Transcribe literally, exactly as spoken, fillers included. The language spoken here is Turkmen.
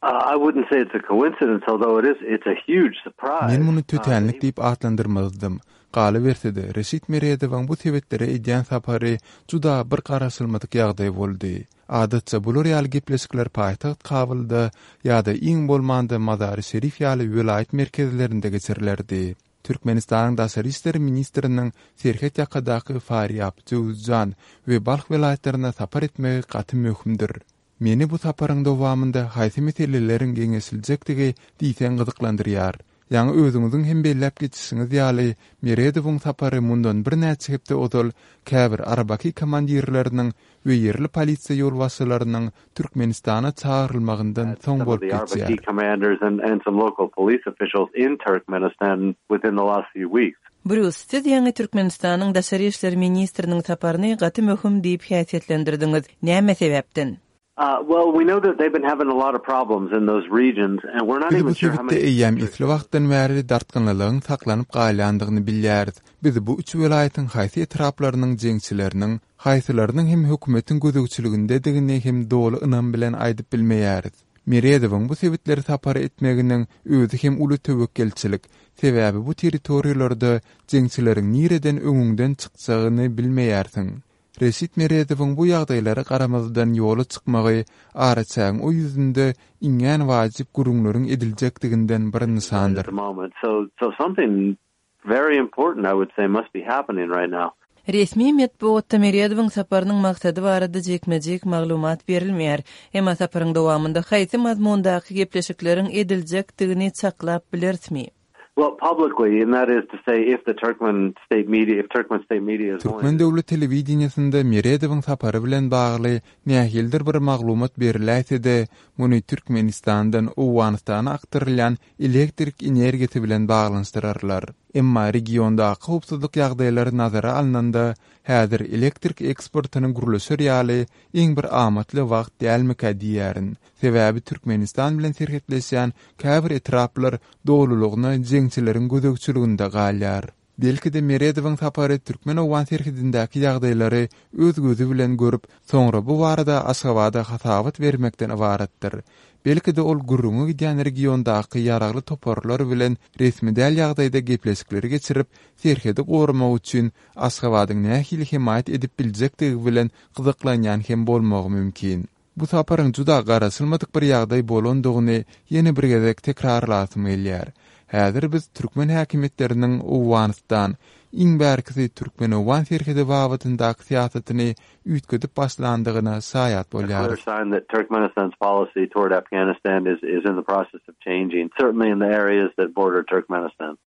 Uh, I wouldn't say it's a coincidence, although it is, it's a huge surprise. Men bunu tötenlik deyip atlandırmazdım. Galy bersede Reşit Meredowyň bu sebepleri edýän sapary juda bir garasylmadyk ýagdaý boldy. Adatça bular ýaly gepleşikler paýtaxt Kabylda ýa-da iň bolmanda Mazar-ı Şerif ýaly vilayet merkezlerinde geçirilerdi. Türkmenistanyň Daşary işleri ministriniň Serhet ýakadaky Faryap, Jowzjan we Balx vilayetlerine sapar etmegi gaty möhümdir. Meni bu saparyň dowamında haýsy meselelerin geňeşiljekdigi diýsen gyzyklandyrýar. Ýa-ni özüňiziň hem bellep geçişiňiz ýaly Meredowyň sapary mundan bir näçe hepde odal käbir arabaki komandirleriniň we yerli polisiýa ýolbaşçylarynyň Türkmenistana çağırylmagyndan soň bolup geçýär. Commanders and, and some local police officials in Turkmenistan within the last few weeks. Bruce, siz ýa-ni Türkmenistanyň Daşary işleri ministriniň saparyny gaty möhüm diýip häsiýetlendirdiňiz. Näme sebäpden? Uh, well, we know that they've been having a lot of problems in those regions, and we're not even sure how many... Biz bu eýäm isli wagtdan bäri dartgynlylygyň saklanyp gaýlandygyny bilýäris. Biz bu üç welaýatyň haýsy etraplarynyň jeňçileriniň, haýsylarynyň hem hökümetiň gözegçiliginde digini hem doly ynam bilen aýdyp bilmeýäris. Meredowyň bu sebäpleri sapar etmeginiň özü hem uly töwekkelçilik, sebäbi bu territoriýalarda jeňçileriň nireden öňüňden çykjagyny bilmeýärsiň. Reşit Meredowyň bu ýagdaýlara garamazdan ýoly çykmagy araçaň o ýüzünde iňen wajyp gurumlaryň ediljekdiginden bir nysandyr. So, so something very important, I would say, must be happening right now. Resmi medeniýetde Meredowyň saparynyň maksady barada jekmejek maglumat berilmeýär. Emma saparyň dowamında haýsy mazmundaky gepleşikleriň ediljekdigini çaklap bilersmi? Well, publicly, and that is to say, if the Turkmen state media, if Turkmen state media is Türkmen döwlet telewiziýasynda Meredowyň sapary bilen bagly nähildir bir maglumat berilýärse-de, muny Türkmenistandan Owganystana aktarylýan elektrik energiýasy bilen baglanşdyrarlar. Emma regionda howpsuzlyk ýagdaýlary nazara alynanda, häzir elektrik eksportynyň gurulşy ýaly iň bir amatly wagt dälmeki diýärin. Sebäbi Türkmenistan bilen serhetleşýän käbir etraplar dowlulygyny jeňçileriň gözegçiliginde galýar. Belki de Meredowyň sapary Türkmen Owgan serhedindäki ýagdaýlary öz gözü bilen görüp, soňra bu barada Aşgabatda hasabat bermekden ibaratdyr. Belki de ol gurrungy gidýän regiondaky ýaragly toparlar bilen resmi däl ýagdaýda gepleşikleri geçirip, serhedi gorumak üçin Aşgabatyň nähili himayet edip biljekdigi bilen gyzyklanýan hem bolmagy mümkin. Bu saparyň juda garasylmadyk bir ýagdaý bolandygyny ýene bir gezek tekrarlasym gelýär. Häzir biz Türkmen häkimetleriniň Owganystan iň bärkisi Türkmen Owgan serhedi wagtyndaky siýasatyny üýtgedip başlandygyna saýat bolýar. A clear sign that Turkmenistan's policy toward Afghanistan is, is in the process of changing, certainly in the areas that border Turkmenistan.